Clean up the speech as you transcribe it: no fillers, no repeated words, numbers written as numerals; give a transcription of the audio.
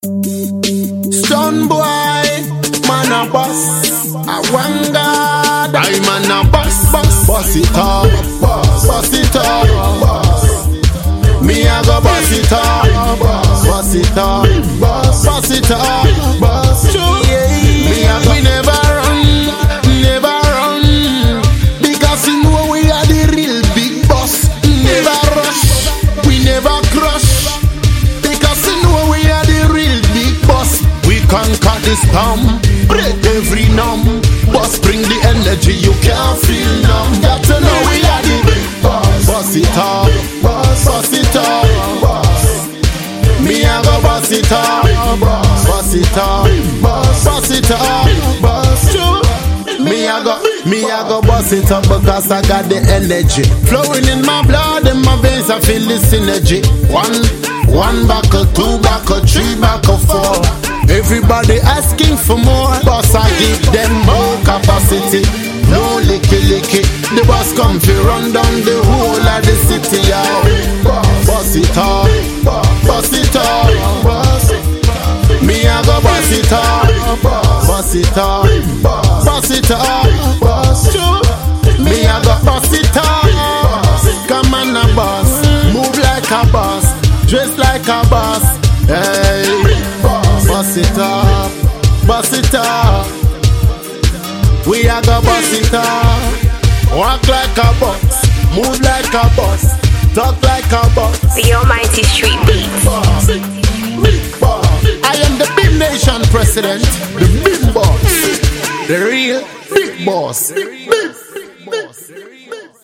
Stun boy, man a boss. I want God, I man a boss. Boss it up, boss it up. Me a go boss it up, boss it up, boss it up, boss. Me a go. We never run, because we know we are the real big boss. Never rush, we never crush, because we know we are the real big boss. We conquer this storm, break every numb. Boss bring the energy you can't feel numb. Got to know we are the big boss. Boss it up, boss it up, boss. Me a go boss it up, boss it up, boss it up, boss. Me a go boss it up because I got the energy flowing in my blood, in my veins. I feel the synergy. One buckle, two buckle, three buckle, four. Everybody asking for more. Boss I give them more capacity. No licky. The boss come to run down the whole of the city. Boss it up, boss it up, boss. Me a go boss it up, boss it up, boss it up, boss. Me a go boss it up. Come on a boss, move like a boss, dress like a boss. Hey, boss it up, boss it up. We a go boss it up. Walk like a boss, move like a boss, talk like a boss. The Almighty Street Beats. I am the Big Nation president, the big boss, the real big boss.